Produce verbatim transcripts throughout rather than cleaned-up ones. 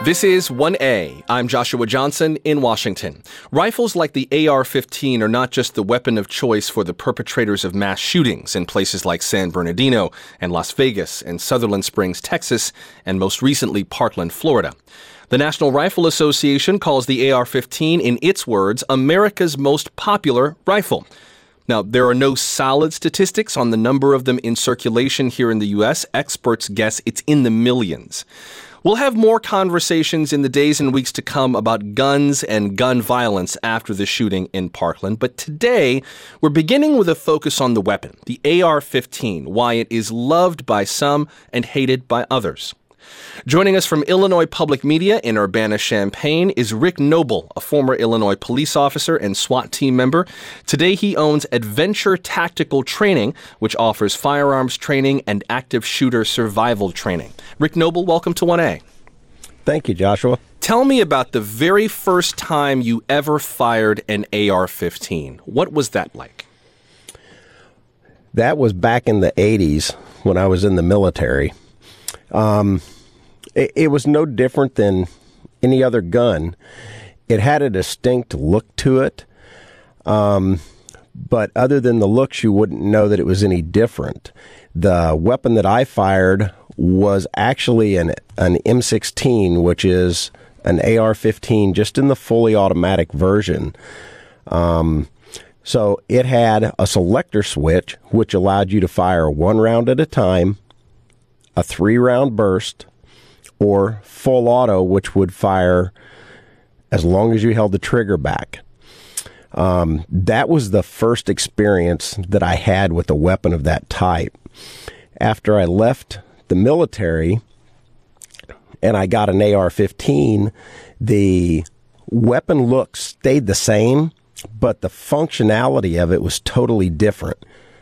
This is one A. I'm Joshua Johnson in Washington. Rifles like the A R fifteen are not just the weapon of choice for the perpetrators of mass shootings in places like San Bernardino and Las Vegas and Sutherland Springs, Texas, and most recently Parkland, Florida. The National Rifle Association calls the A R fifteen, in its words, America's most popular rifle. Now, there are no solid statistics on the number of them in circulation here in the U S. Experts guess it's in the millions. We'll have more conversations in the days and weeks to come about guns and gun violence after the shooting in Parkland. But today, we're beginning with a focus on the weapon, the A R fifteen, why it is loved by some and hated by others. Joining us from Illinois Public Media in Urbana-Champaign is Rick Noble, a former Illinois police officer and SWAT team member. Today he owns Adventure Tactical Training, which offers firearms training and active shooter survival training. Rick Noble, welcome to one A. Thank you, Joshua. Tell me about the very first time you ever fired an A R fifteen. What was that like? That was back in the eighties when I was in the military. Um, it, it was no different than any other gun. It had a distinct look to it, um, but other than the looks, you wouldn't know that it was any different. The weapon that I fired was actually an, an M sixteen, which is an A R fifteen, just in the fully automatic version. Um, so it had a selector switch, which allowed you to fire one round at a time, a three-round burst, or full auto, which would fire as long as you held the trigger back. Um, that was the first experience that I had with a weapon of that type. After I left the military and I got an A R fifteen, the weapon look stayed the same, but the functionality of it was totally different.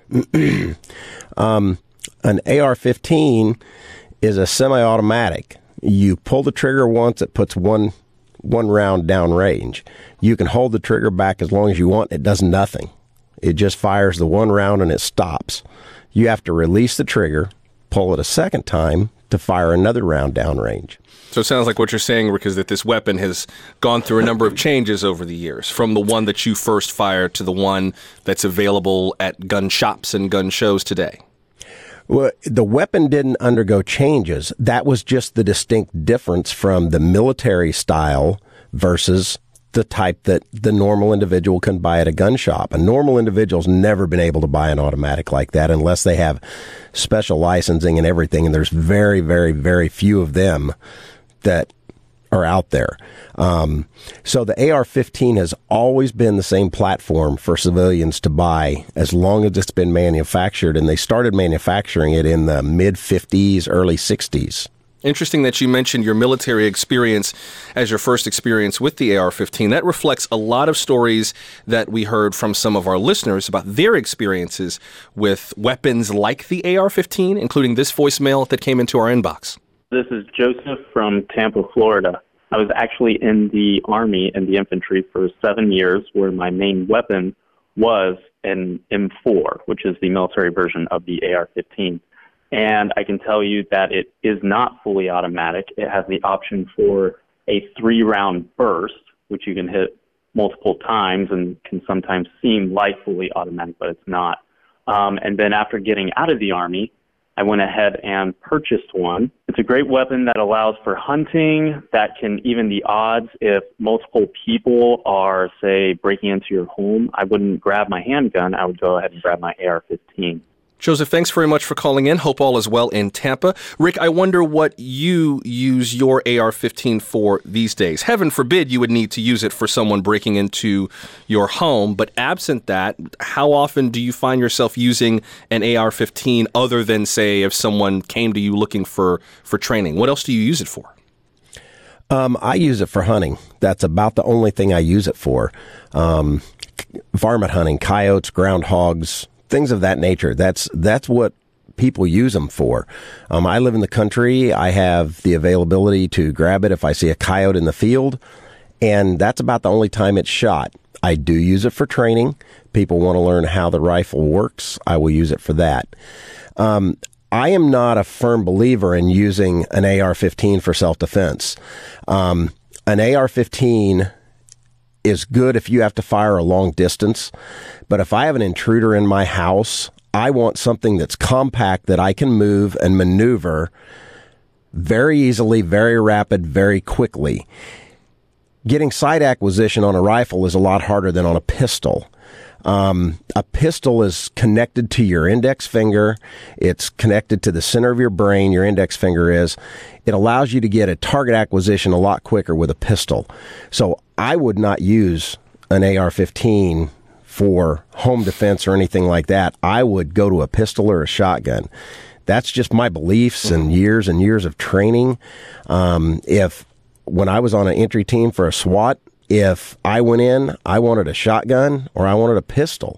um, An A R fifteen is a semi-automatic. You pull the trigger once, it puts one one round down range. You can hold the trigger back as long as you want. It does nothing. It just fires the one round and it stops. You have to release the trigger, pull it a second time to fire another round down range. So it sounds like what you're saying, Rick, is that this weapon has gone through a number of changes over the years, from the one that you first fired to the one that's available at gun shops and gun shows today. Well, the weapon didn't undergo changes. That was just the distinct difference from the military style versus the type that the normal individual can buy at a gun shop. A normal individual's never been able to buy an automatic like that unless they have special licensing and everything, and there's very, very, very few of them that are out there. Um, so the A R fifteen has always been the same platform for civilians to buy as long as it's been manufactured, and they started manufacturing it in the mid-fifties, early sixties. Interesting that you mentioned your military experience as your first experience with the A R fifteen. That reflects a lot of stories that we heard from some of our listeners about their experiences with weapons like the A R fifteen, including this voicemail that came into our inbox. This is Joseph from Tampa, Florida. I was actually in the Army and the infantry for seven years, where my main weapon was an M four, which is the military version of the A R fifteen. And I can tell you that it is not fully automatic. It has the option for a three-round burst, which you can hit multiple times and can sometimes seem like fully automatic, but it's not. Um, and then after getting out of the Army, I went ahead and purchased one. It's a great weapon that allows for hunting, that can even the odds if multiple people are, say, breaking into your home. I wouldn't grab my handgun. I would go ahead and grab my A R fifteen. Joseph, thanks very much for calling in. Hope all is well in Tampa. Rick, I wonder what you use your A R fifteen for these days. Heaven forbid you would need to use it for someone breaking into your home, but absent that, how often do you find yourself using an A R fifteen other than, say, if someone came to you looking for, for training? What else do you use it for? Um, I use it for hunting. That's about the only thing I use it for. Um, varmint hunting, coyotes, groundhogs, things of that nature. That's that's what people use them for. Um, I live in the country. I have the availability to grab it if I see a coyote in the field, and that's about the only time it's shot. I do use it for training. People want to learn how the rifle works. I will use it for that. Um, I am not a firm believer in using an A R fifteen for self-defense. Um, an A R fifteen is good if you have to fire a long distance, but if I have an intruder in my house, I want something that's compact that I can move and maneuver very easily, very rapid, very quickly. Getting sight acquisition on a rifle is a lot harder than on a pistol. Um, a pistol is connected to your index finger. It's connected to the center of your brain, your index finger is. It allows you to get a target acquisition a lot quicker with a pistol. So I would not use an A R fifteen for home defense or anything like that. I would go to a pistol or a shotgun. That's just my beliefs and years and years of training. Um, if when I was on an entry team for a SWAT, if I went in, I wanted a shotgun or I wanted a pistol.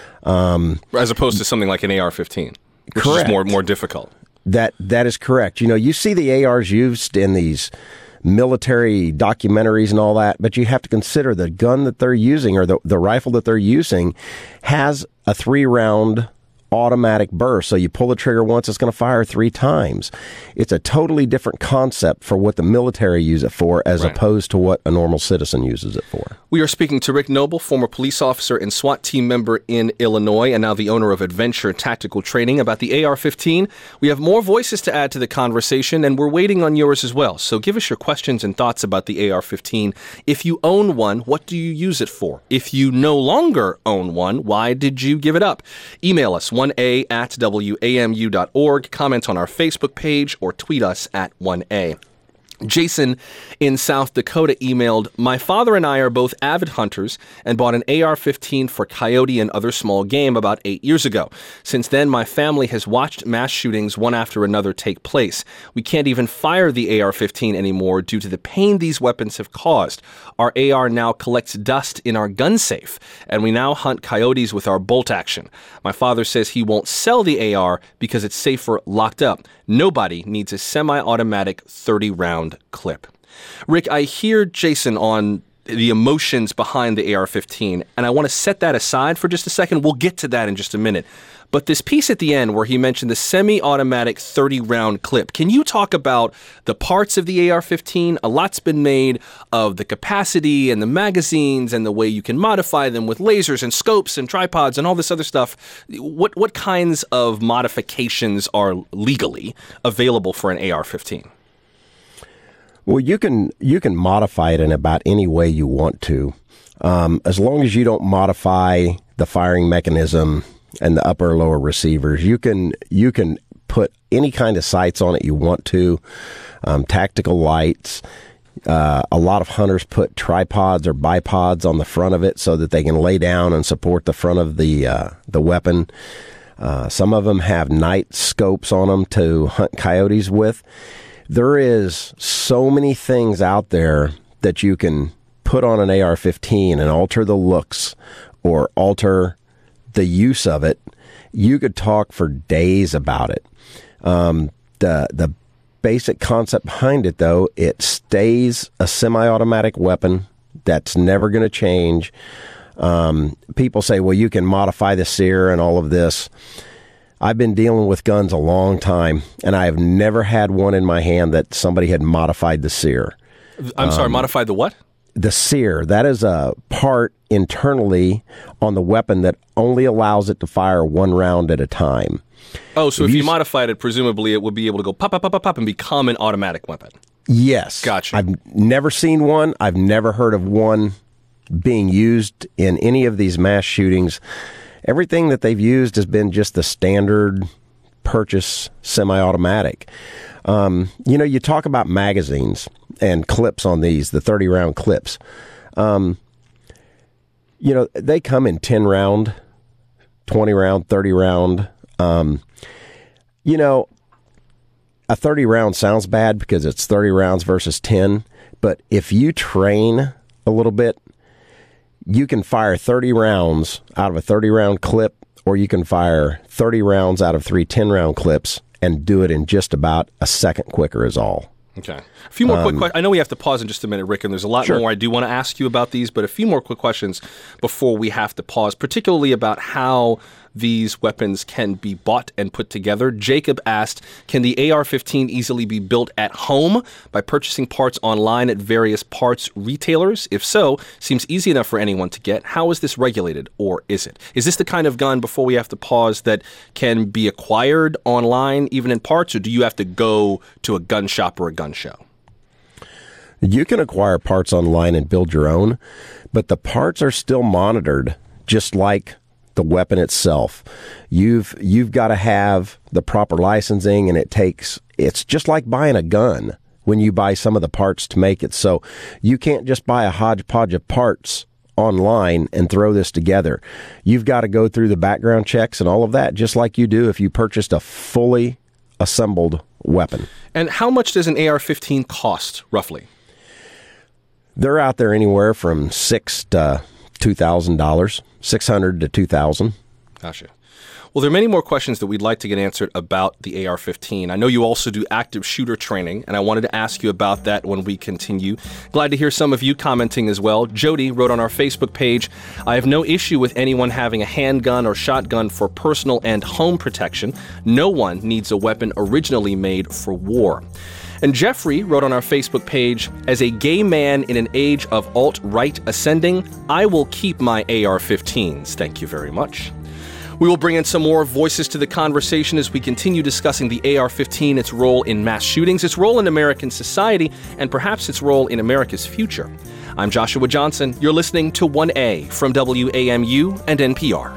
Um, As opposed to something like an A R fifteen, which correct. is more more difficult. That That is correct. You know, you see the A Rs used in these military documentaries and all that, but you have to consider the gun that they're using or the, the rifle that they're using has a three-round automatic burst. So you pull the trigger once, it's going to fire three times. It's a totally different concept for what the military use it for as Right. opposed to what a normal citizen uses it for. We are speaking to Rick Noble, former police officer and SWAT team member in Illinois, and now the owner of Adventure Tactical Training, about the A R fifteen. We have more voices to add to the conversation, and we're waiting on yours as well. So give us your questions and thoughts about the A R fifteen. If you own one, what do you use it for? If you no longer own one, why did you give it up? Email us, one A at W A M U dot org, comment on our Facebook page, or tweet us at one A. Jason in South Dakota emailed, "My father and I are both avid hunters and bought an A R fifteen for coyote and other small game about eight years ago. Since then, my family has watched mass shootings one after another take place. We can't even fire the A R fifteen anymore due to the pain these weapons have caused. Our A R now collects dust in our gun safe, and we now hunt coyotes with our bolt action. My father says he won't sell the A R because it's safer locked up. Nobody needs a semi-automatic thirty-round clip." Rick, I hear Jason on the emotions behind the A R fifteen, and I want to set that aside for just a second. We'll get to that in just a minute. But this piece at the end where he mentioned the semi-automatic thirty-round clip, can you talk about the parts of the A R fifteen? A lot's been made of the capacity and the magazines and the way you can modify them with lasers and scopes and tripods and all this other stuff. What what kinds of modifications are legally available for an A R fifteen? Well, you can you can modify it in about any way you want to, um, as long as you don't modify the firing mechanism and the upper or lower receivers. You can you can put any kind of sights on it you want to, um, tactical lights. Uh, a lot of hunters put tripods or bipods on the front of it so that they can lay down and support the front of the uh, the weapon. Uh, some of them have night scopes on them to hunt coyotes with. There is so many things out there that you can put on an A R fifteen and alter the looks or alter the use of it. You could talk for days about it. Um, the the basic concept behind it, though, it stays a semi-automatic weapon that's never going to change. Um, people say, well, you can modify the sear and all of this. I've been dealing with guns a long time, and I have never had one in my hand that somebody had modified the sear. I'm sorry, um, modified the what? The sear. That is a part internally on the weapon that only allows it to fire one round at a time. Oh, so if, if you, you modified it, presumably it would be able to go pop, pop, pop, pop, pop, and become an automatic weapon. Yes. Gotcha. I've never seen one. I've never heard of one being used in any of these mass shootings. Everything that they've used has been just the standard purchase semi-automatic. Um, you know, you talk about magazines and clips on these, the thirty-round clips. Um, you know, they come in ten-round, twenty-round, thirty-round. Um, you know, a thirty-round sounds bad because it's thirty rounds versus ten, but if you train a little bit, you can fire thirty rounds out of a thirty-round clip, or you can fire thirty rounds out of three ten-round clips and do it in just about a second quicker is all. Okay. A few more um, quick questions. I know we have to pause in just a minute, Rick, and there's a lot sure. more I do want to ask you about these, but a few more quick questions before we have to pause, particularly about how these weapons can be bought and put together. Jacob asked, can the A R fifteen easily be built at home by purchasing parts online at various parts retailers? If so, seems easy enough for anyone to get. How is this regulated, or is it? Is this the kind of gun, before we have to pause, that can be acquired online, even in parts, or do you have to go to a gun shop or a gun show? You can acquire parts online and build your own, but the parts are still monitored, just like the weapon itself. You've you've got to have the proper licensing, and it takes, it's just like buying a gun when you buy some of the parts to make it. So you can't just buy a hodgepodge of parts online and throw this together. You've got to go through the background checks and all of that, just like you do if you purchased a fully assembled weapon. And how much does an A R fifteen cost, roughly? They're out there anywhere from six to two thousand dollars, six hundred to two thousand. Gotcha. Well, there are many more questions that we'd like to get answered about the A R fifteen. I know you also do active shooter training, and I wanted to ask you about that when we continue. Glad to hear some of you commenting as well. Jody wrote on our Facebook page, I have no issue with anyone having a handgun or shotgun for personal and home protection. No one needs a weapon originally made for war. And Jeffrey wrote on our Facebook page, as a gay man in an age of alt-right ascending, I will keep my A R fifteens. Thank you very much. We will bring in some more voices to the conversation as we continue discussing the A R fifteen, its role in mass shootings, its role in American society, and perhaps its role in America's future. I'm Joshua Johnson. You're listening to one A from W A M U and N P R.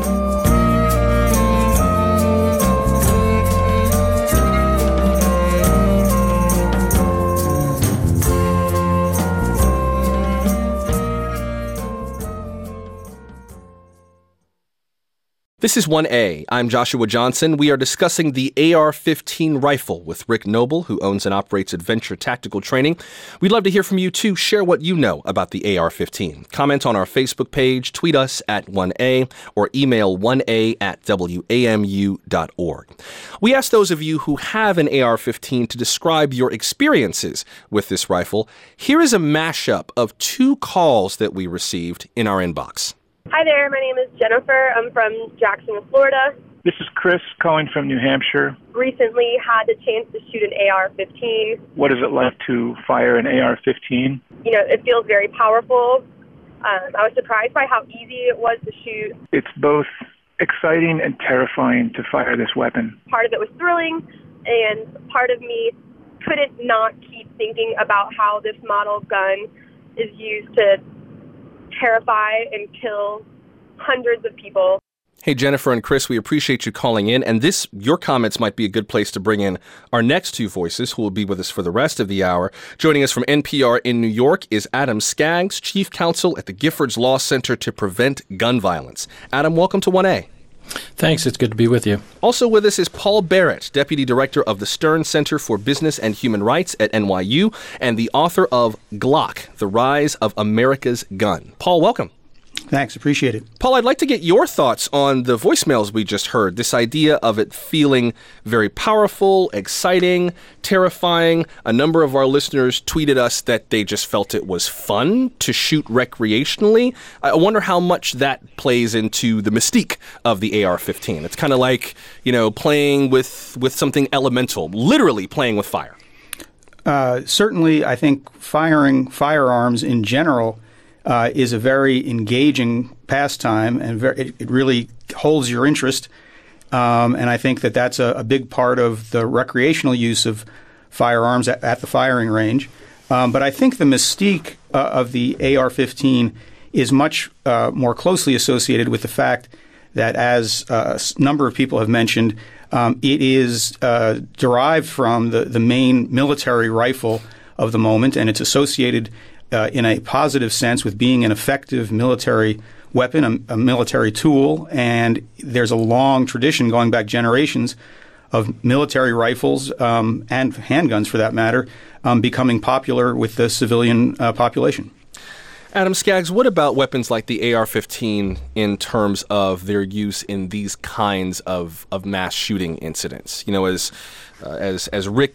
This is one A. I'm Joshua Johnson. We are discussing the A R fifteen rifle with Rick Noble, who owns and operates Adventure Tactical Training. We'd love to hear from you, too. Share what you know about the A R fifteen. Comment on our Facebook page, tweet us at one A, or email one A at W A M U dot org. We asked those of you who have an A R fifteen to describe your experiences with this rifle. Here is a mashup of two calls that we received in our inbox. Hi there, my name is Jennifer. I'm from Jackson, Florida. This is Chris calling from New Hampshire. Recently had the chance to shoot an A R fifteen. What is it like to fire an A R fifteen? You know, it feels very powerful. Um, I was surprised by how easy it was to shoot. It's both exciting and terrifying to fire this weapon. Part of it was thrilling, and part of me couldn't not keep thinking about how this model gun is used to terrify and kill hundreds of people. Hey, Jennifer and Chris, we appreciate you calling in. And this, your comments might be a good place to bring in our next two voices who will be with us for the rest of the hour. Joining us from N P R in New York is Adam Skaggs, Chief Counsel at the Giffords Law Center to Prevent Gun Violence. Adam, welcome to one A. Thanks. It's good to be with you. Also with us is Paul Barrett, Deputy Director of the Stern Center for Business and Human Rights at N Y U and the author of Glock, The Rise of America's Gun. Paul, welcome. Thanks. Appreciate it. Paul, I'd like to get your thoughts on the voicemails we just heard, this idea of it feeling very powerful, exciting, terrifying. A number of our listeners tweeted us that they just felt it was fun to shoot recreationally. I wonder how much that plays into the mystique of the A R fifteen. It's kind of like, you know, playing with, with something elemental, literally playing with fire. Uh, certainly, I think firing firearms in general Uh, is a very engaging pastime, and very, it, it really holds your interest. Um, and I think that that's a, a big part of the recreational use of firearms at, at the firing range. Um, but I think the mystique uh, of the A R fifteen is much uh, more closely associated with the fact that, as uh, a number of people have mentioned, um, it is uh, derived from the, the main military rifle of the moment, and it's associated Uh, in a positive sense with being an effective military weapon, a, a military tool, and there's a long tradition going back generations of military rifles um, and handguns, for that matter, um, becoming popular with the civilian uh, population. Adam Skaggs, what about weapons like the A R fifteen in terms of their use in these kinds of, of mass shooting incidents? You know, as uh, as as Rick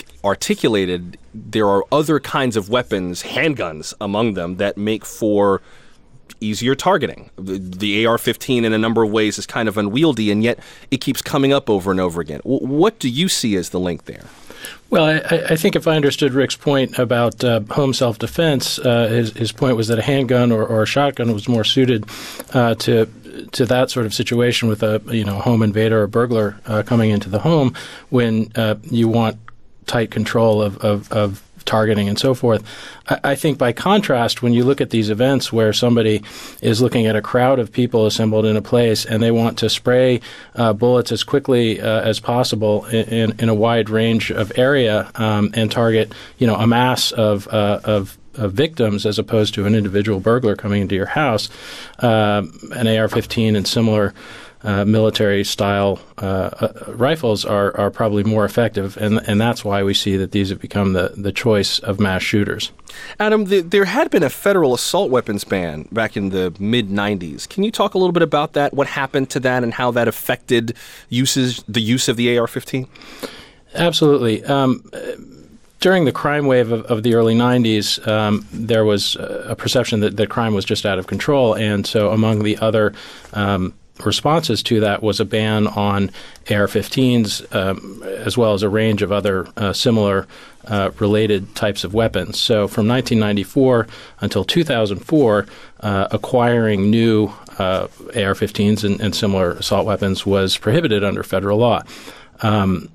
articulated, there are other kinds of weapons, handguns among them, that make for easier targeting. The, the A R fifteen in a number of ways is kind of unwieldy, and yet it keeps coming up over and over again. W- what do you see as the link there? Well, I, I think if I understood Rick's point about uh, home self-defense, uh, his, his point was that a handgun or, or a shotgun was more suited uh, to to that sort of situation with a you know home invader or burglar uh, coming into the home when uh, you want tight control of, of, of targeting and so forth. I, I think by contrast, when you look at these events where somebody is looking at a crowd of people assembled in a place and they want to spray uh, bullets as quickly uh, as possible in, in, in a wide range of area um, and target, you know, a mass of uh, of of victims as opposed to an individual burglar coming into your house, uh, an A R fifteen and similar Uh, military-style uh, uh, rifles are, are probably more effective, and and that's why we see that these have become the, the choice of mass shooters. Adam, the, there had been a federal assault weapons ban back in the mid nineties. Can you talk a little bit about that, what happened to that, and how that affected uses the use of the A R fifteen? Absolutely. Um, During the crime wave of, of the early nineties, um, there was a perception that, that crime was just out of control, and so among the other um, responses to that was a ban on A R fifteens, um, as well as a range of other uh, similar uh, related types of weapons. So from nineteen ninety-four until two thousand four, uh, acquiring new uh, A R fifteens and, and similar assault weapons was prohibited under federal law. Um,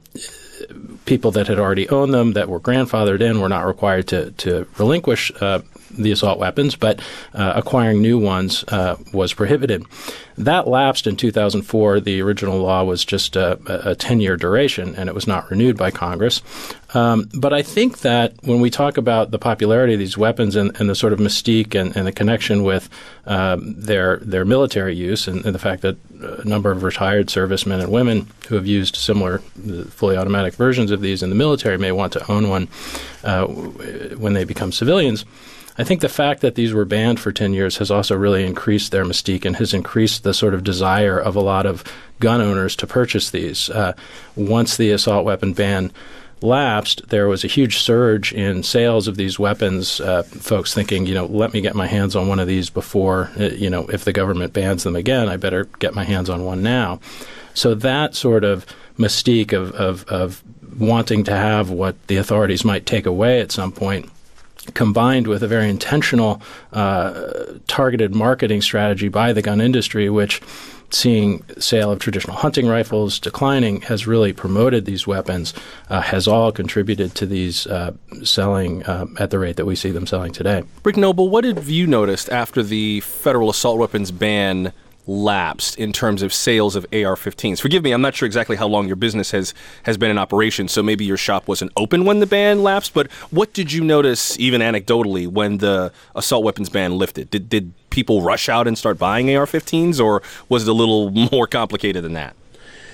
people that had already owned them, that were grandfathered in, were not required to, to relinquish uh, the assault weapons, but uh, acquiring new ones uh, was prohibited. That lapsed in two thousand four. The original law was just a, a ten-year duration, and it was not renewed by Congress. Um, but I think that when we talk about the popularity of these weapons and, and the sort of mystique and, and the connection with um, their their military use, and, and the fact that a number of retired servicemen and women who have used similar fully automatic versions of these in the military may want to own one uh, when they become civilians, I think the fact that these were banned for ten years has also really increased their mystique and has increased the sort of desire of a lot of gun owners to purchase these. Uh, once the assault weapon ban lapsed, there was a huge surge in sales of these weapons, uh, folks thinking, you know, let me get my hands on one of these before, uh, you know, if the government bans them again, I better get my hands on one now. So that sort of mystique of, of, of wanting to have what the authorities might take away at some point, combined with a very intentional uh, targeted marketing strategy by the gun industry, which, seeing sale of traditional hunting rifles declining, has really promoted these weapons, uh, has all contributed to these uh, selling uh, at the rate that we see them selling today. Rick Noble, what have you noticed after the federal assault weapons ban lapsed in terms of sales of A R fifteens? Forgive me, I'm not sure exactly how long your business has, has been in operation, so maybe your shop wasn't open when the ban lapsed, but what did you notice, even anecdotally, when the assault weapons ban lifted? Did, did people rush out and start buying A R fifteens, or was it a little more complicated than that?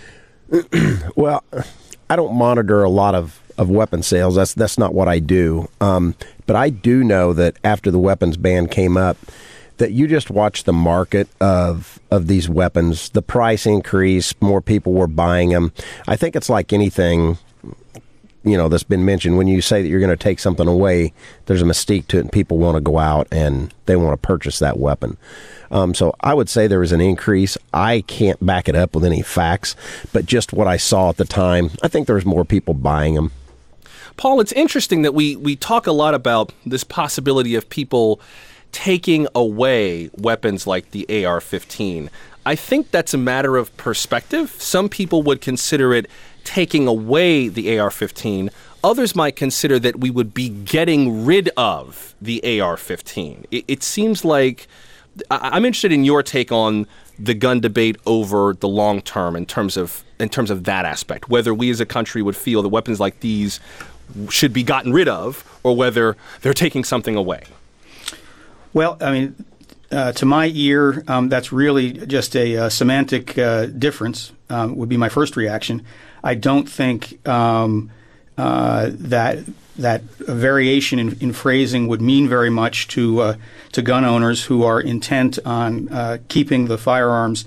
Well, I don't monitor a lot of, of weapon sales. That's, that's not what I do. Um, but I do know that after the weapons ban came up, that you just watch the market of of these weapons, the price increase, more people were buying them. I think it's like anything, you know, that's been mentioned. When you say that you're going to take something away, there's a mystique to it, and people want to go out and they want to purchase that weapon. Um, so I would say there was an increase. I can't back it up with any facts, but just what I saw at the time, I think there was more people buying them. Paul, it's interesting that we, we talk a lot about this possibility of people taking away weapons like the A R fifteen. I think that's a matter of perspective. Some people would consider it taking away the A R fifteen. Others might consider that we would be getting rid of the A R fifteen. It, it seems like I, I'm interested in your take on the gun debate over the long term in terms of in terms of that aspect, whether we as a country would feel that weapons like these should be gotten rid of or whether they're taking something away. Well, I mean, uh, to my ear, um, that's really just a uh, semantic uh, difference, um, would be my first reaction. I don't think um, uh, that that a variation in, in phrasing would mean very much to uh, to gun owners who are intent on uh, keeping the firearms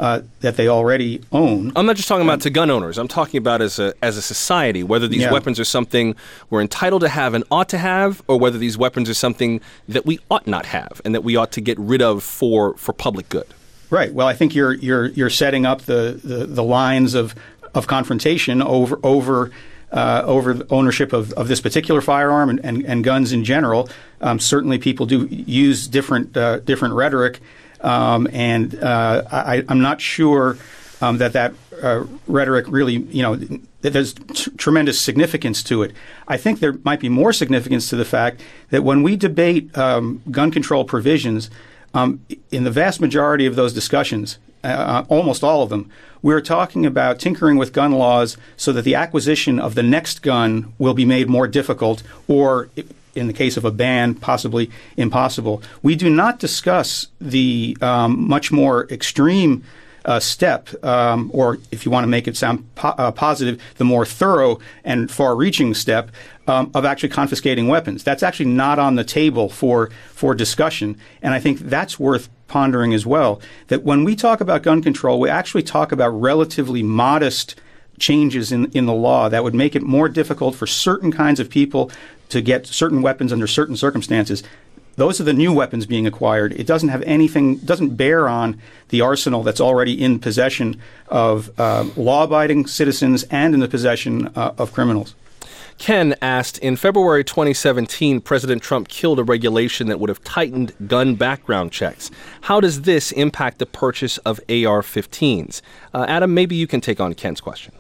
uh, that they already own. I'm not just talking about to gun owners. I'm talking about as a as a society, whether these Yeah. weapons are something we're entitled to have and ought to have, or whether these weapons are something that we ought not have and that we ought to get rid of for, for public good. Right. Well, I think you're you're you're setting up the, the, the lines of of confrontation over over uh, over the ownership of, of this particular firearm and, and, and guns in general. Um, certainly, people do use different uh, different rhetoric, um, and uh, I, I'm not sure um, that that uh, rhetoric really, you know, there's t- tremendous significance to it. I think there might be more significance to the fact that when we debate um, gun control provisions, um, in the vast majority of those discussions, uh, almost all of them, we're talking about tinkering with gun laws so that the acquisition of the next gun will be made more difficult, or in the case of a ban, possibly impossible. We do not discuss the um, much more extreme uh, step, um, or if you want to make it sound po- uh, positive, the more thorough and far-reaching step um, of actually confiscating weapons. That's actually not on the table for for discussion, and I think that's worth pondering as well. That when we talk about gun control, we actually talk about relatively modest changes in, in the law that would make it more difficult for certain kinds of people to get certain weapons under certain circumstances. Those are the new weapons being acquired. It doesn't have anything, doesn't bear on the arsenal that's already in possession of uh, law-abiding citizens and in the possession uh, of criminals. Ken asked, in February twenty seventeen, President Trump killed a regulation that would have tightened gun background checks. How does this impact the purchase of A R fifteens? Uh, Adam, maybe you can take on Ken's question.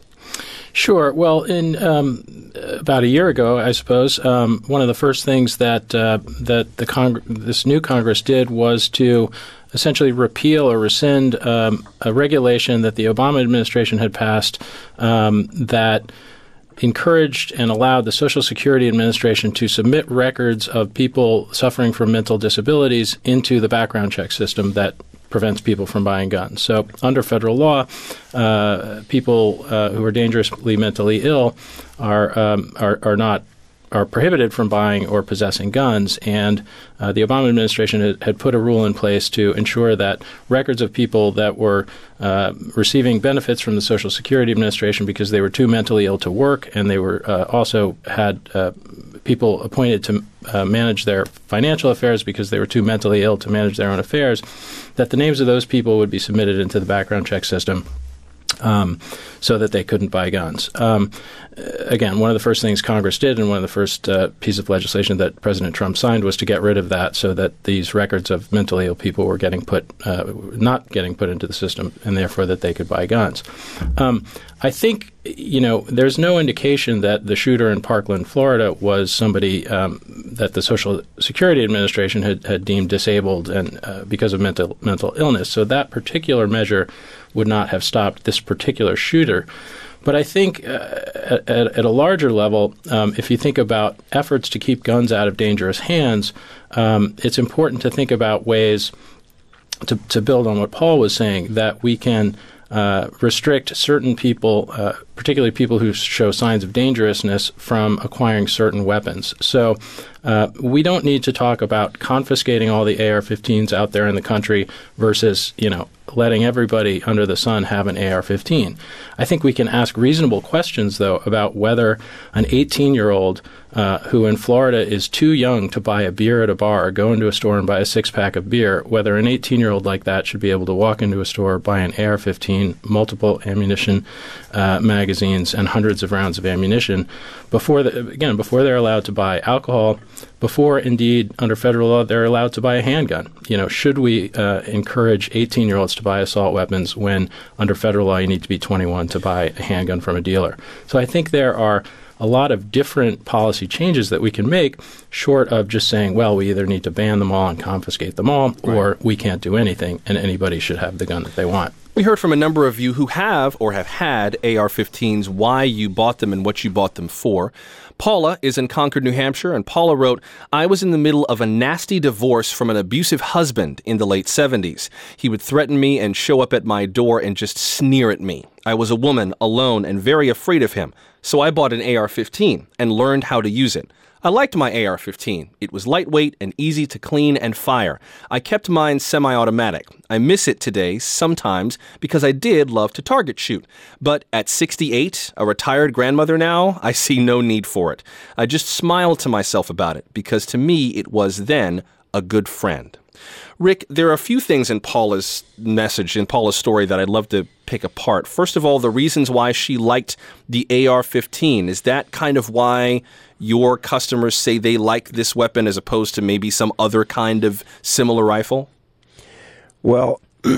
Sure. Well, in um, about a year ago, I suppose, um, one of the first things that uh, that the Cong- this new Congress did was to essentially repeal or rescind um, a regulation that the Obama administration had passed um, that encouraged and allowed the Social Security Administration to submit records of people suffering from mental disabilities into the background check system that prevents people from buying guns. So under federal law, uh, people uh, who are dangerously mentally ill are, um, are are not are prohibited from buying or possessing guns. And uh, the Obama administration had, had put a rule in place to ensure that records of people that were uh, receiving benefits from the Social Security Administration because they were too mentally ill to work, and they were uh, also had uh, people appointed to uh, manage their financial affairs because they were too mentally ill to manage their own affairs, that the names of those people would be submitted into the background check system um, so that they couldn't buy guns. Um, again, one of the first things Congress did, and one of the first uh, pieces of legislation that President Trump signed, was to get rid of that so that these records of mentally ill people were getting put, uh, not getting put into the system, and therefore that they could buy guns. Um, I think, you know, there's no indication that the shooter in Parkland, Florida, was somebody um, that the Social Security Administration had, had deemed disabled and uh, because of mental mental illness. So that particular measure would not have stopped this particular shooter. But I think uh, at, at a larger level, um, if you think about efforts to keep guns out of dangerous hands, um, it's important to think about ways to, to build on what Paul was saying, that we can uh, restrict certain people, uh, particularly people who show signs of dangerousness, from acquiring certain weapons. So uh, we don't need to talk about confiscating all the A R fifteens out there in the country versus, you know, letting everybody under the sun have an A R fifteen. I think we can ask reasonable questions, though, about whether an eighteen-year-old uh, who in Florida is too young to buy a beer at a bar or go into a store and buy a six-pack of beer, whether an eighteen-year-old like that should be able to walk into a store, buy an A R fifteen, multiple ammunition uh, magazines, and hundreds of rounds of ammunition before, the, again, before they're allowed to buy alcohol, before, indeed, under federal law, they're allowed to buy a handgun. You know, should we uh, encourage eighteen-year-olds to buy assault weapons when, under federal law, you need to be twenty-one to buy a handgun from a dealer? So I think there are a lot of different policy changes that we can make, short of just saying, well, we either need to ban them all and confiscate them all, right, or we can't do anything and anybody should have the gun that they want. We heard from a number of you who have or have had A R fifteens, why you bought them and what you bought them for. Paula is in Concord, New Hampshire, and Paula wrote, I was in the middle of a nasty divorce from an abusive husband in the late seventies. He would threaten me and show up at my door and just sneer at me. I was a woman, alone, and very afraid of him, so I bought an A R fifteen and learned how to use it. I liked my A R fifteen. It was lightweight and easy to clean and fire. I kept mine semi-automatic. I miss it today sometimes because I did love to target shoot. But at sixty-eight, a retired grandmother now, I see no need for it. I just smiled to myself about it because to me it was then a good friend. Rick, there are a few things in Paula's message, in Paula's story, that I'd love to pick apart. First of all, the reasons why she liked the A R fifteen. Is that kind of why your customers say they like this weapon as opposed to maybe some other kind of similar rifle? Well,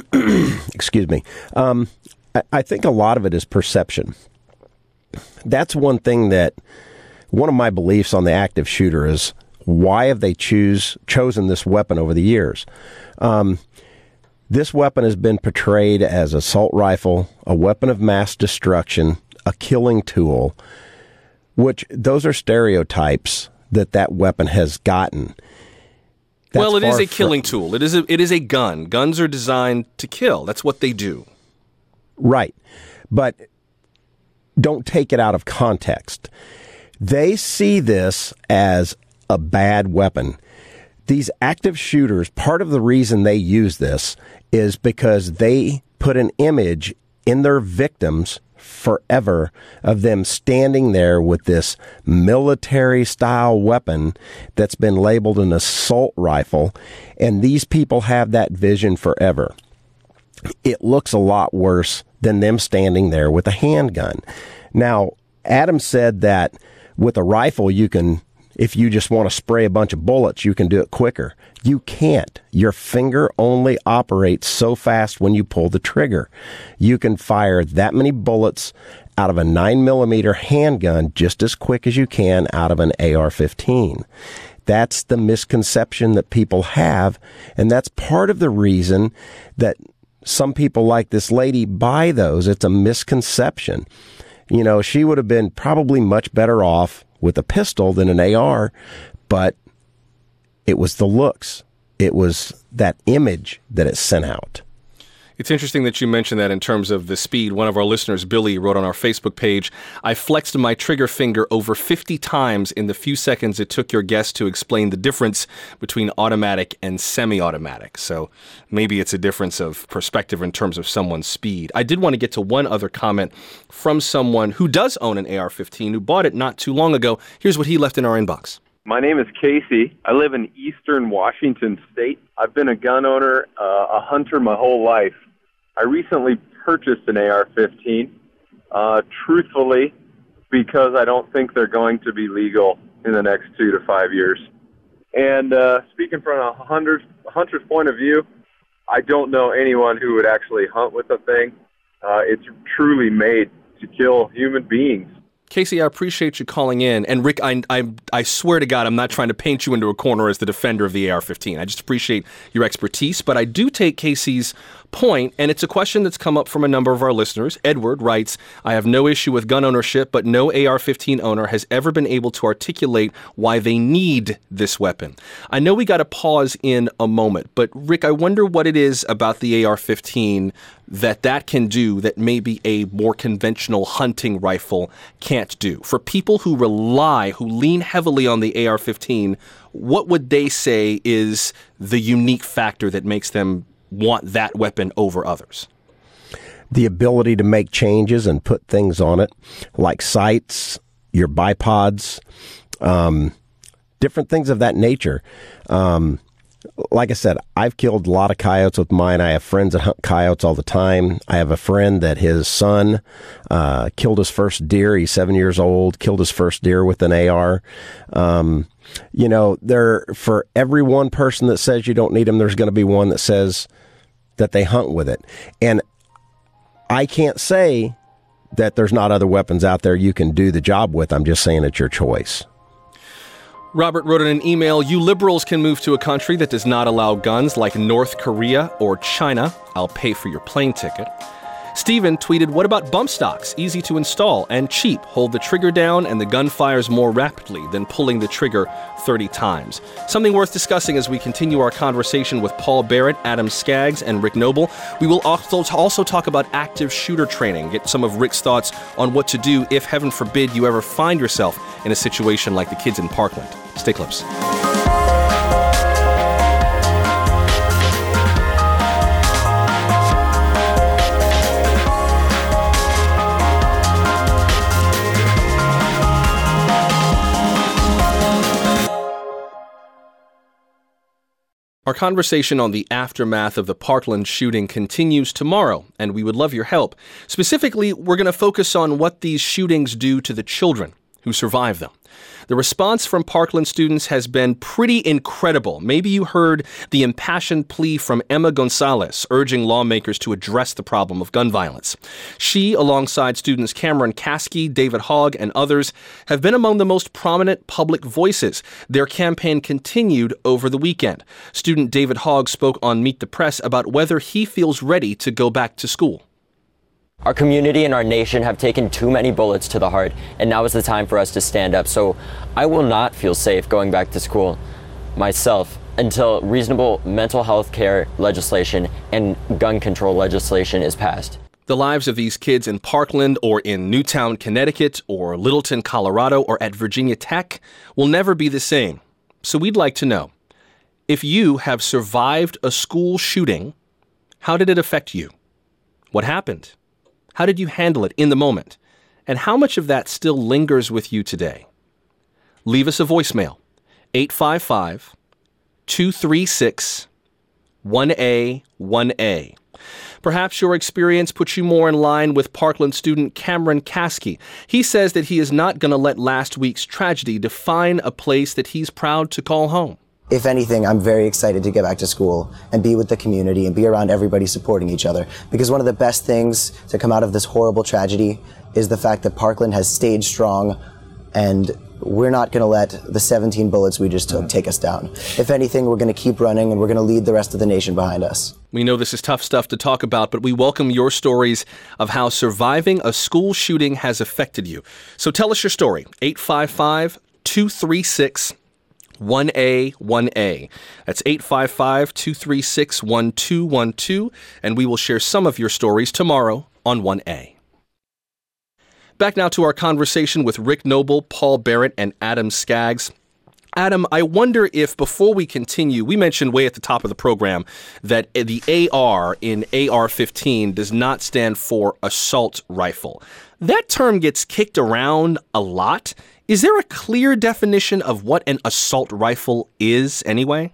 excuse me. Um, I, I think a lot of it is perception. That's one thing that, one of my beliefs on the active shooter is, why have they choose chosen this weapon over the years? Um, this weapon has been portrayed as assault rifle, a weapon of mass destruction, a killing tool, which those are stereotypes that that weapon has gotten. That's well, it is a from, killing tool. It is a, it is a gun. Guns are designed to kill. That's what they do. Right. But don't take it out of context. They see this as a bad weapon. These active shooters, part of the reason they use this is because they put an image in their victims forever of them standing there with this military-style weapon that's been labeled an assault rifle, and these people have that vision forever. It looks a lot worse than them standing there with a handgun. Now, Adam said that with a rifle, you can, if you just want to spray a bunch of bullets, you can do it quicker. You can't. Your finger only operates so fast when you pull the trigger. You can fire that many bullets out of a nine millimeter handgun just as quick as you can out of an A R fifteen. That's the misconception that people have, and that's part of the reason that some people like this lady buy those. It's a misconception. You know, she would have been probably much better off with a pistol than an A R, but it was the looks. It was that image that it sent out. It's interesting that you mentioned that in terms of the speed. One of our listeners, Billy, wrote on our Facebook page, I flexed my trigger finger over fifty times in the few seconds it took your guest to explain the difference between automatic and semi-automatic. So maybe it's a difference of perspective in terms of someone's speed. I did want to get to one other comment from someone who does own an A R fifteen, who bought it not too long ago. Here's what he left in our inbox. My name is Casey. I live in eastern Washington State. I've been a gun owner, uh, a hunter my whole life. I recently purchased an A R fifteen, uh, truthfully, because I don't think they're going to be legal in the next two to five years. And uh, speaking from a hunter's, a hunter's point of view, I don't know anyone who would actually hunt with the thing. Uh, it's truly made to kill human beings. Casey, I appreciate you calling in. And Rick, I, I I swear to God, I'm not trying to paint you into a corner as the defender of the A R fifteen. I just appreciate your expertise. But I do take Casey's point, and it's a question that's come up from a number of our listeners. Edward writes, I have no issue with gun ownership, but no A R fifteen owner has ever been able to articulate why they need this weapon. I know we got to pause in a moment, but Rick, I wonder what it is about the A R fifteen that that can do that maybe a more conventional hunting rifle can't do. For people who rely, who lean heavily on the A R fifteen, what would they say is the unique factor that makes them want that weapon over others? The ability to make changes and put things on it, like sights, your bipods, um, different things of that nature. Um, like I said, I've killed a lot of coyotes with mine. I have friends that hunt coyotes all the time. I have a friend that his son uh, killed his first deer. He's seven years old, killed his first deer with an A R. Um, you know, there for every one person that says you don't need them, there's going to be one that says that they hunt with it. And I can't say that there's not other weapons out there you can do the job with. I'm just saying it's your choice. Robert wrote in an email, you liberals can move to a country that does not allow guns like North Korea or China. I'll pay for your plane ticket. Steven tweeted, what about bump stocks? Easy to install and cheap. Hold the trigger down and the gun fires more rapidly than pulling the trigger thirty times. Something worth discussing as we continue our conversation with Paul Barrett, Adam Skaggs, and Rick Noble. We will also, also talk about active shooter training, get some of Rick's thoughts on what to do if, heaven forbid, you ever find yourself in a situation like the kids in Parkland. Stay close. Our conversation on the aftermath of the Parkland shooting continues tomorrow, and we would love your help. Specifically, we're going to focus on what these shootings do to the children who survive them. The response from Parkland students has been pretty incredible. Maybe you heard the impassioned plea from Emma Gonzalez urging lawmakers to address the problem of gun violence. She, alongside students Cameron Kasky, David Hogg, and others, have been among the most prominent public voices. Their campaign continued over the weekend. Student David Hogg spoke on Meet the Press about whether he feels ready to go back to school. Our community and our nation have taken too many bullets to the heart, and now is the time for us to stand up. So I will not feel safe going back to school myself until reasonable mental health care legislation and gun control legislation is passed. The lives of these kids in Parkland or in Newtown, Connecticut, or Littleton, Colorado, or at Virginia Tech will never be the same. So we'd like to know, if you have survived a school shooting, how did it affect you? What happened? How did you handle it in the moment? And how much of that still lingers with you today? Leave us a voicemail, eight five five, two three six, one A one A. Perhaps your experience puts you more in line with Parkland student Cameron Kasky. He says that he is not going to let last week's tragedy define a place that he's proud to call home. If anything, I'm very excited to get back to school and be with the community and be around everybody supporting each other. Because one of the best things to come out of this horrible tragedy is the fact that Parkland has stayed strong, and we're not going to let the seventeen bullets we just took take us down. If anything, we're going to keep running, and we're going to lead the rest of the nation behind us. We know this is tough stuff to talk about, but we welcome your stories of how surviving a school shooting has affected you. So tell us your story, eight five five, two three six, one A one A. That's eight five five, two three six, one two one two, and we will share some of your stories tomorrow on one A. Back now to our conversation with Rick Noble, Paul Barrett, and Adam Skaggs. Adam, I wonder if, before we continue, we mentioned way at the top of the program that the A R in A R fifteen does not stand for assault rifle. That term gets kicked around a lot. Is there a clear definition of what an assault rifle is anyway?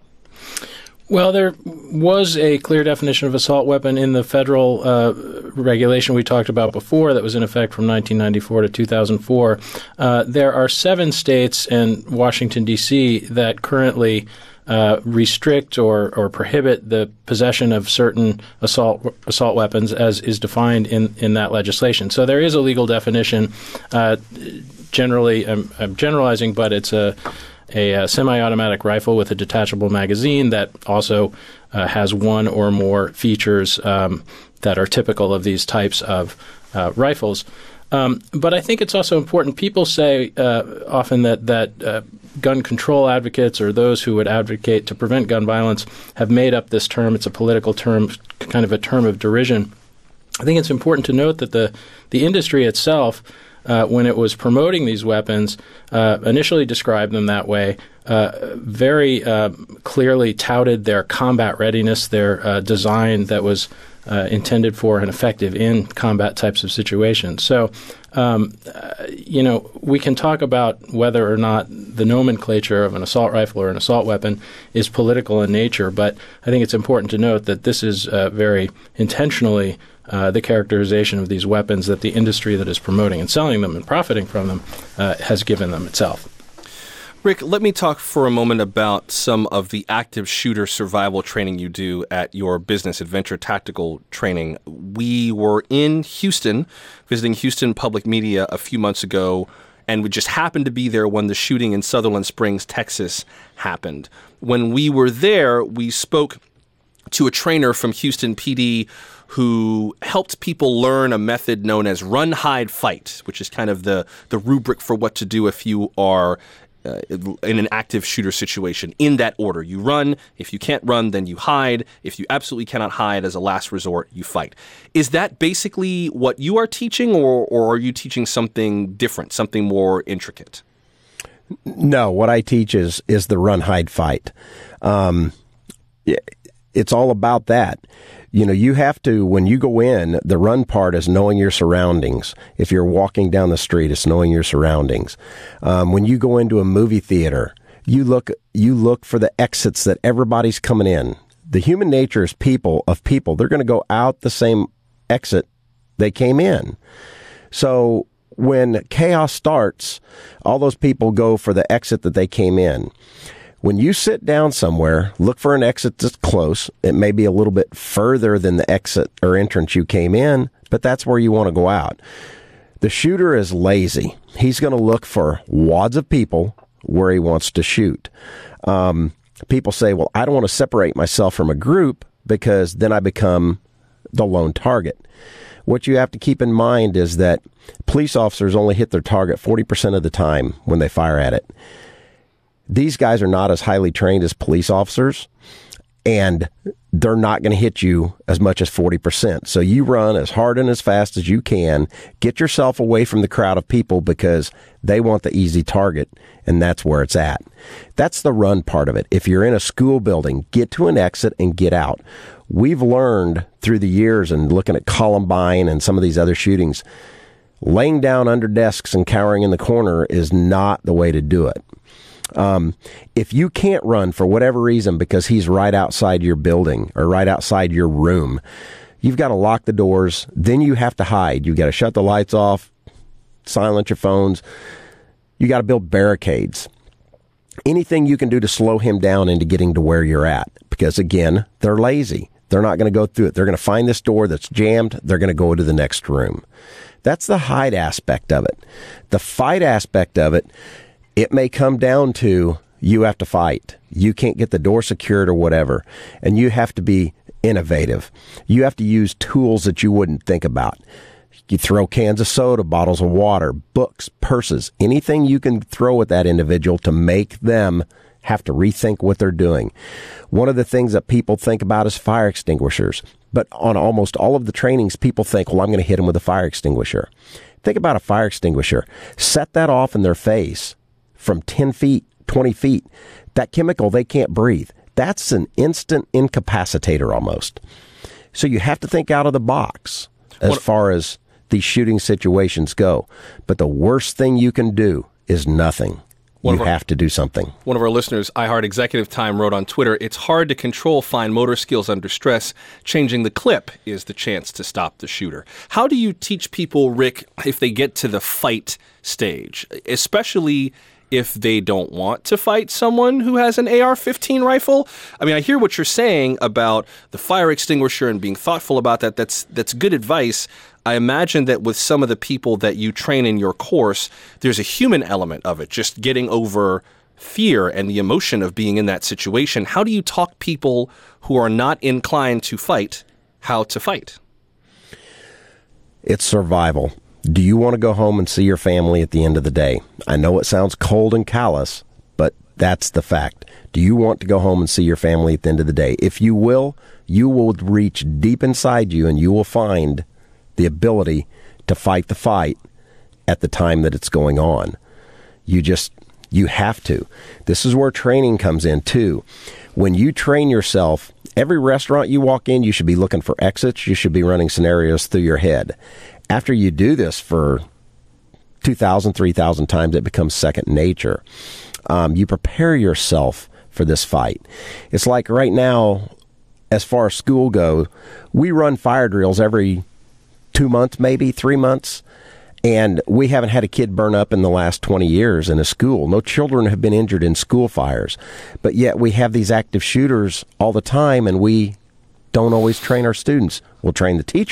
Well, there was a clear definition of assault weapon in the federal uh, regulation we talked about before that was in effect from nineteen ninety-four to two thousand four. Uh, there are seven states and Washington, D C that currently uh, restrict or, or prohibit the possession of certain assault assault weapons as is defined in, in that legislation. So there is a legal definition. Uh, generally, I'm, I'm generalizing, but it's a a, a semi-automatic rifle with a detachable magazine that also uh, has one or more features um, that are typical of these types of uh, rifles. Um, but I think it's also important. People say uh, often that that uh, gun control advocates or those who would advocate to prevent gun violence have made up this term. It's a political term, kind of a term of derision. I think it's important to note that the the industry itself, Uh, when it was promoting these weapons, uh, initially described them that way, uh, very uh, clearly touted their combat readiness, their uh, design that was uh, intended for and effective in combat types of situations. So, um, uh, you know, we can talk about whether or not the nomenclature of an assault rifle or an assault weapon is political in nature, but I think it's important to note that this is uh, very intentionally Uh, the characterization of these weapons that the industry that is promoting and selling them and profiting from them uh, has given them itself. Rick, let me talk for a moment about some of the active shooter survival training you do at your business, Adventure Tactical Training. We were in Houston, visiting Houston Public Media a few months ago, and we just happened to be there when the shooting in Sutherland Springs, Texas happened. When we were there, we spoke to a trainer from Houston P D who helped people learn a method known as run, hide, fight, which is kind of the, the rubric for what to do if you are uh, in an active shooter situation. In that order, you run. If you can't run, then you hide. If you absolutely cannot hide, as a last resort, you fight. Is that basically what you are teaching, or, or are you teaching something different, something more intricate? No, what I teach is is the run, hide, fight. Um, it's all about that. You know, you have to, when you go in, the run part is knowing your surroundings. If you're walking down the street, it's knowing your surroundings. Um, when you go into a movie theater, you look you look for the exits that everybody's coming in. The human nature is people of people. They're going to go out the same exit they came in. So when chaos starts, all those people go for the exit that they came in. When you sit down somewhere, look for an exit that's close. It may be a little bit further than the exit or entrance you came in, but that's where you want to go out. The shooter is lazy. He's going to look for wads of people where he wants to shoot. Um, people say, well, I don't want to separate myself from a group because then I become the lone target. What you have to keep in mind is that police officers only hit their target forty percent of the time when they fire at it. These guys are not as highly trained as police officers, and they're not going to hit you as much as forty percent. So you run as hard and as fast as you can. Get yourself away from the crowd of people because they want the easy target, and that's where it's at. That's the run part of it. If you're in a school building, get to an exit and get out. We've learned through the years and looking at Columbine and some of these other shootings, laying down under desks and cowering in the corner is not the way to do it. Um, if you can't run for whatever reason because he's right outside your building or right outside your room, you've got to lock the doors. Then you have to hide. You've got to shut the lights off, silence your phones. You got to build barricades. Anything you can do to slow him down into getting to where you're at. Because again, they're lazy. They're not going to go through it. They're going to find this door that's jammed. They're going to go to the next room. That's the hide aspect of it. The fight aspect of it, it may come down to you have to fight. You can't get the door secured or whatever. And you have to be innovative. You have to use tools that you wouldn't think about. You throw cans of soda, bottles of water, books, purses, anything you can throw at that individual to make them have to rethink what they're doing. One of the things that people think about is fire extinguishers. But on almost all of the trainings, people think, well, I'm going to hit them with a fire extinguisher. Think about a fire extinguisher. Set that off in their face from ten feet, twenty feet, that chemical, they can't breathe. That's an instant incapacitator almost. So you have to think out of the box as what, far as these shooting situations go. But the worst thing you can do is nothing. You our, have to do something. One of our listeners, iHeart Executive Time, wrote on Twitter, it's hard to control fine motor skills under stress. Changing the clip is the chance to stop the shooter. How do you teach people, Rick, if they get to the fight stage, especially if they don't want to fight someone who has an A R fifteen rifle? I mean, I hear what you're saying about the fire extinguisher and being thoughtful about that. That's that's good advice. I imagine that with some of the people that you train in your course, there's a human element of it, just getting over fear and the emotion of being in that situation. How do you talk people who are not inclined to fight how to fight? It's survival. Do you want to go home and see your family at the end of the day? I know it sounds cold and callous, but that's the fact. Do you want to go home and see your family at the end of the day? If you will, you will reach deep inside you and you will find the ability to fight the fight at the time that it's going on. You just, you have to. This is where training comes in too. When you train yourself, every restaurant you walk in, you should be looking for exits. You should be running scenarios through your head. After you do this for two thousand, three thousand times, it becomes second nature. Um, you prepare yourself for this fight. It's like right now, as far as school goes, we run fire drills every two months, maybe three months, and we haven't had a kid burn up in the last twenty years in a school. No children have been injured in school fires, but yet we have these active shooters all the time, and we don't always train our students. We'll train the teachers,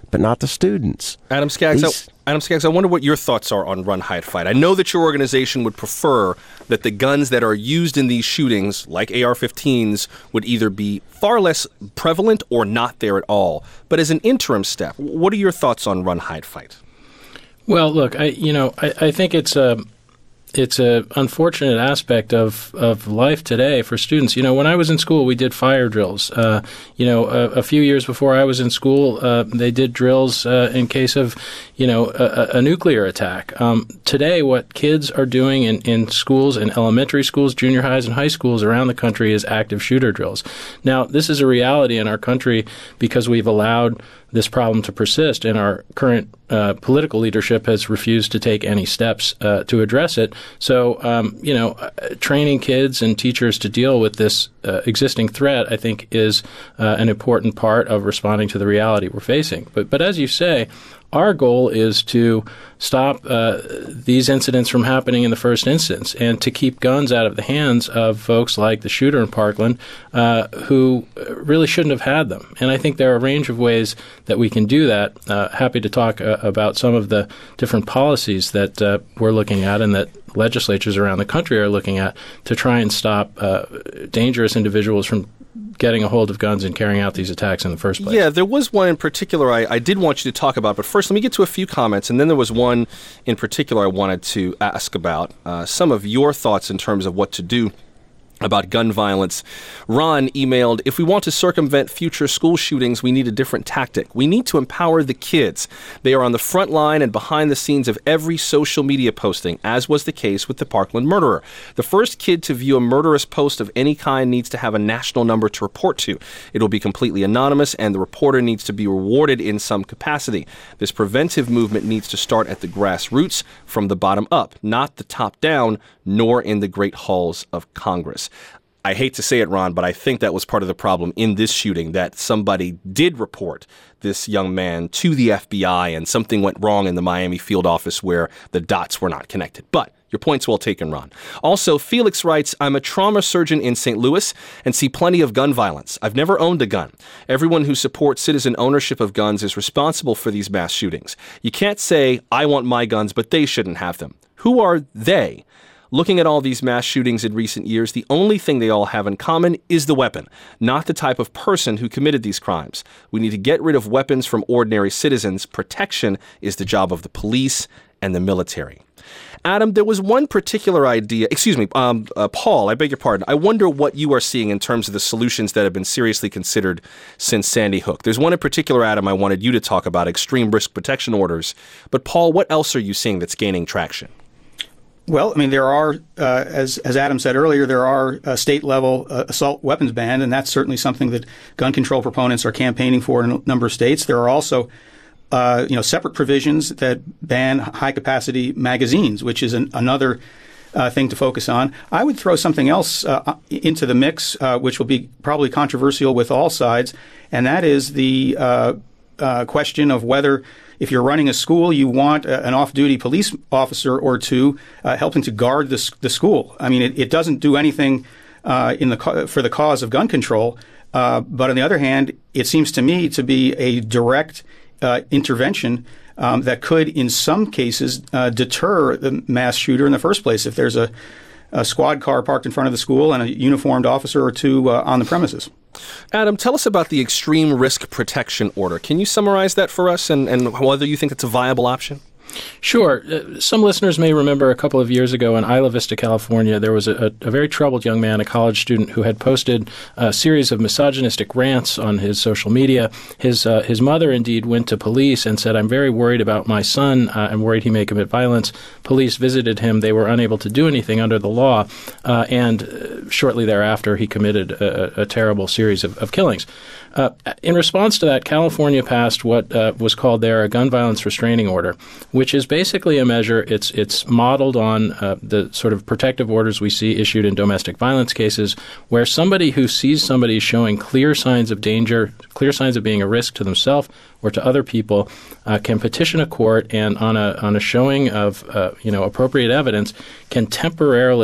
but not the students. Adam Skaggs, These, I, Adam Skaggs, I wonder what your thoughts are on Run, Hide, Fight. I know that your organization would prefer that the guns that are used in these shootings, like A R fifteens, would either be far less prevalent or not there at all. But as an interim step, what are your thoughts on Run, Hide, Fight? Well, look, I you know I, I think it's a it's a unfortunate aspect of, of life today for students. You know, when I was in school, we did fire drills. Uh, you know, a, a few years before I was in school, uh, they did drills uh, in case of, you know, a, a nuclear attack. Um, today, what kids are doing in, in schools, in elementary schools, junior highs, and high schools around the country is active shooter drills. Now, this is a reality in our country because we've allowed this problem to persist, and our current uh, political leadership has refused to take any steps uh, to address it. So, um, you know, uh, training kids and teachers to deal with this uh, existing threat, I think, is uh, an important part of responding to the reality we're facing. But, but as you say, our goal is to stop uh, these incidents from happening in the first instance and to keep guns out of the hands of folks like the shooter in Parkland uh, who really shouldn't have had them. And I think there are a range of ways that we can do that. Uh, happy to talk uh, about some of the different policies that uh, we're looking at and that legislatures around the country are looking at to try and stop uh, dangerous individuals from getting a hold of guns and carrying out these attacks in the first place. Yeah, there was one in particular I, I did want you to talk about, but first let me get to a few comments, and then there was one in particular I wanted to ask about uh, some of your thoughts in terms of what to do about gun violence. Ron emailed, if we want to circumvent future school shootings, we need a different tactic. We need to empower the kids. They are on the front line and behind the scenes of every social media posting, as was the case with the Parkland murderer. The first kid to view a murderous post of any kind needs to have a national number to report to. It will be completely anonymous, and the reporter needs to be rewarded in some capacity. This preventive movement needs to start at the grassroots, from the bottom up, not the top down, nor in the great halls of Congress. I hate to say it, Ron, but I think that was part of the problem in this shooting, that somebody did report this young man to the F B I and something went wrong in the Miami field office where the dots were not connected. But your point's well taken, Ron. Also, Felix writes, I'm a trauma surgeon in Saint Louis and see plenty of gun violence. I've never owned a gun. Everyone who supports citizen ownership of guns is responsible for these mass shootings. You can't say, I want my guns, but they shouldn't have them. Who are they? Looking at all these mass shootings in recent years, the only thing they all have in common is the weapon, not the type of person who committed these crimes. We need to get rid of weapons from ordinary citizens. Protection is the job of the police and the military. Adam, there was one particular idea, excuse me, um, uh, Paul, I beg your pardon. I wonder what you are seeing in terms of the solutions that have been seriously considered since Sandy Hook. There's one in particular, Adam, I wanted you to talk about, extreme risk protection orders. But Paul, what else are you seeing that's gaining traction? Well, I mean, there are, uh, as as Adam said earlier, there are uh, state-level uh, assault weapons bans, and that's certainly something that gun control proponents are campaigning for in a number of states. There are also, uh, you know, separate provisions that ban high-capacity magazines, which is an, another uh, thing to focus on. I would throw something else uh, into the mix, uh, which will be probably controversial with all sides, and that is the uh, uh, question of whether, if you're running a school, you want a, an off-duty police officer or two uh, helping to guard the, the school. I mean, it, it doesn't do anything uh, in the for the cause of gun control. Uh, but on the other hand, it seems to me to be a direct uh, intervention um, that could, in some cases, uh, deter the mass shooter in the first place. If there's a, a squad car parked in front of the school and a uniformed officer or two uh, on the premises. Adam, tell us about the extreme risk protection order. Can you summarize that for us and, and whether you think it's a viable option? Sure. Uh, some listeners may remember a couple of years ago in Isla Vista, California, there was a, a very troubled young man, a college student, who had posted a series of misogynistic rants on his social media. His uh, his mother, indeed, went to police and said, I'm very worried about my son. Uh, I'm worried he may commit violence. Police visited him. They were unable to do anything under the law. Uh, and uh, shortly thereafter, he committed a, a terrible series of, of killings. Uh, in response to that, California passed what uh, was called there a gun violence restraining order, which is basically a measure. It's it's modeled on uh, the sort of protective orders we see issued in domestic violence cases, where somebody who sees somebody showing clear signs of danger, clear signs of being a risk to themselves or to other people, uh, can petition a court and on a on a showing of uh, you know appropriate evidence, can temporarily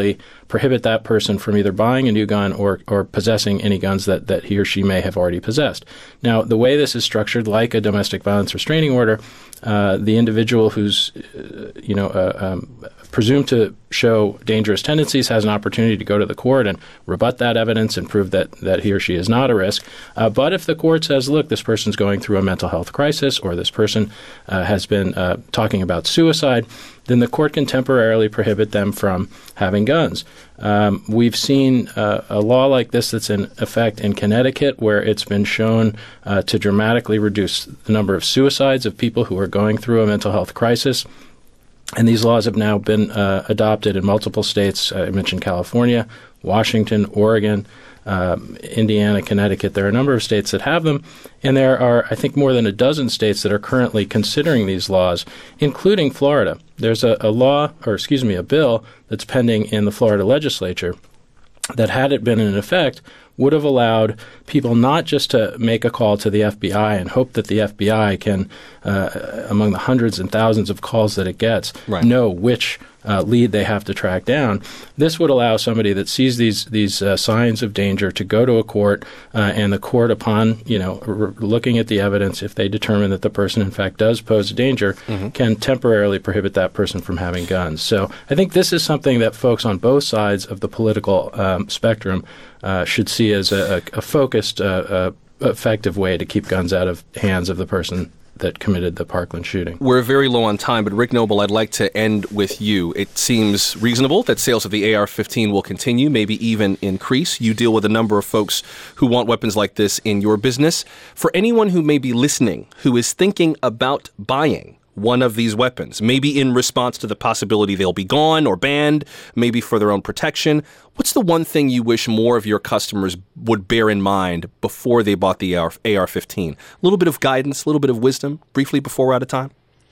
prohibit that person from either buying a new gun or, or possessing any guns that, that he or she may have already possessed. Now, the way this is structured, like a domestic violence restraining order, uh, the individual who's, uh, you know, uh, um, presumed to show dangerous tendencies has an opportunity to go to the court and rebut that evidence and prove that, that he or she is not a risk. Uh, but if the court says, look, this person's going through a mental health crisis, or this person uh, has been uh, talking about suicide, then the court can temporarily prohibit them from having guns. Um, we've seen uh, a law like this that's in effect in Connecticut, where it's been shown uh, to dramatically reduce the number of suicides of people who are going through a mental health crisis. And these laws have now been uh, adopted in multiple states. I mentioned California, Washington, Oregon, um, Indiana, Connecticut. There are a number of states that have them. And there are, I think, more than a dozen states that are currently considering these laws, including Florida. There's a, a law, or excuse me, a bill that's pending in the Florida legislature that, had it been in effect, would have allowed people not just to make a call to the F B I and hope that the F B I can, uh, among the hundreds and thousands of calls that it gets, right, know which uh, lead they have to track down. This would allow somebody that sees these these uh, signs of danger to go to a court, uh, and the court, upon you know r- looking at the evidence, if they determine that the person in fact does pose a danger, mm-hmm. can temporarily prohibit that person from having guns. So I think this is something that folks on both sides of the political um, spectrum uh, should see as a, a, a focused, uh, uh, effective way to keep guns out of hands of the person that committed the Parkland shooting. We're very low on time, but Rick Noble, I'd like to end with you. It seems reasonable that sales of the A R fifteen will continue, maybe even increase. You deal with a number of folks who want weapons like this in your business. For anyone who may be listening, who is thinking about buying one of these weapons, maybe in response to the possibility they'll be gone or banned, maybe for their own protection, what's the one thing you wish more of your customers would bear in mind before they bought the A R fifteen? A little bit of guidance, a little bit of wisdom, briefly before we're out of time?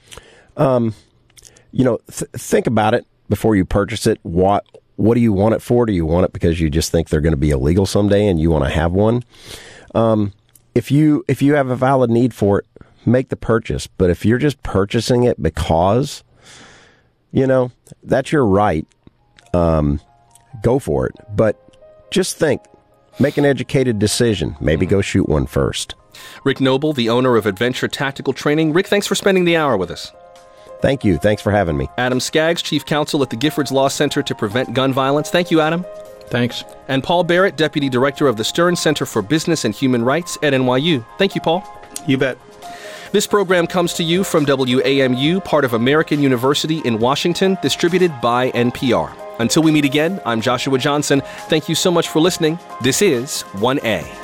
Um, you know, th- think about it before you purchase it. What what do you want it for? Do you want it because you just think they're going to be illegal someday and you want to have one? Um, if you if you have a valid need for it, make the purchase. But if you're just purchasing it because, you know, that's your right, um, go for it. But just think, make an educated decision. Maybe go shoot one first. Rick Noble, the owner of Adventure Tactical Training. Rick, thanks for spending the hour with us. Thank you. Thanks for having me. Adam Skaggs, Chief Counsel at the Giffords Law Center to Prevent Gun Violence. Thank you, Adam. Thanks. And Paul Barrett, Deputy Director of the Stern Center for Business and Human Rights at N Y U. Thank you, Paul. You bet. This program comes to you from W A M U, part of American University in Washington, distributed by N P R. Until we meet again, I'm Joshua Johnson. Thank you so much for listening. This is one A.